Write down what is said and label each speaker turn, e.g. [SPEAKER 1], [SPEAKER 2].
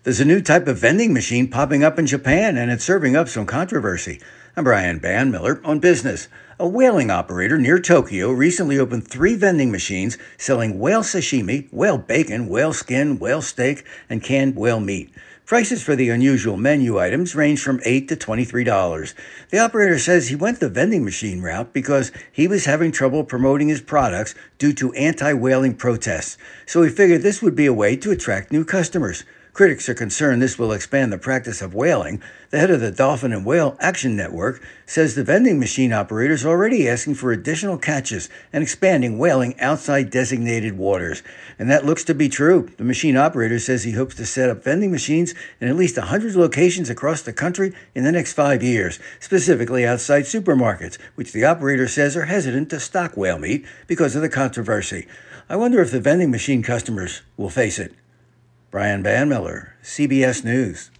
[SPEAKER 1] There's a new type of vending machine popping up in Japan, and it's serving up some controversy. I'm Brian Banmiller on Business. A whaling operator near Tokyo recently opened 3 vending machines selling whale sashimi, whale bacon, whale skin, whale steak, and canned whale meat. Prices for the unusual menu items range from $8 to $23. The operator says he went the vending machine route because he was having trouble promoting his products due to anti-whaling protests, so he figured this would be a way to attract new customers. Critics are concerned this will expand the practice of whaling. The head of the Dolphin and Whale Action Network says the vending machine operator is already asking for additional catches and expanding whaling outside designated waters. And that looks to be true. The machine operator says he hopes to set up vending machines in at least 100 locations across the country in the next 5 years, specifically outside supermarkets, which the operator says are hesitant to stock whale meat because of the controversy. I wonder if the vending machine customers will face it. Brian Banmiller, CBS News.